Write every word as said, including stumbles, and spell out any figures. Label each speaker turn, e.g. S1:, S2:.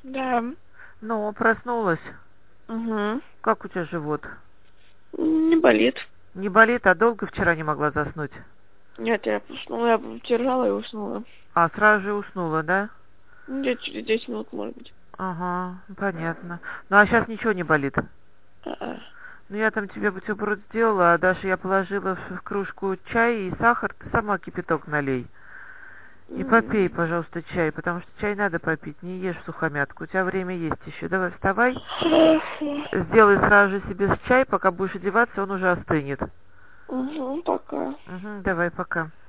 S1: Да.
S2: Ну, проснулась.
S1: Угу.
S2: Как у тебя живот?
S1: Не болит.
S2: Не болит, а долго вчера не могла заснуть?
S1: Нет, я уснула, я держала и уснула.
S2: А, сразу же уснула, да?
S1: Ну, где-то через десять минут, может быть.
S2: Ага, понятно. Ну, а сейчас ничего не болит?
S1: А-а.
S2: Ну, я там тебе бутерброд сделала, а Даша я положила в, в кружку чай и сахар. Ты сама кипяток налей. И попей,
S1: М.
S2: пожалуйста, чай, потому что чай надо попить, не ешь сухомятку. У тебя время есть еще. Давай, вставай.
S1: Хорошо.
S2: Сделай сразу же себе чай, пока будешь одеваться, он уже остынет.
S1: Угу, пока.
S2: Угу, давай, пока.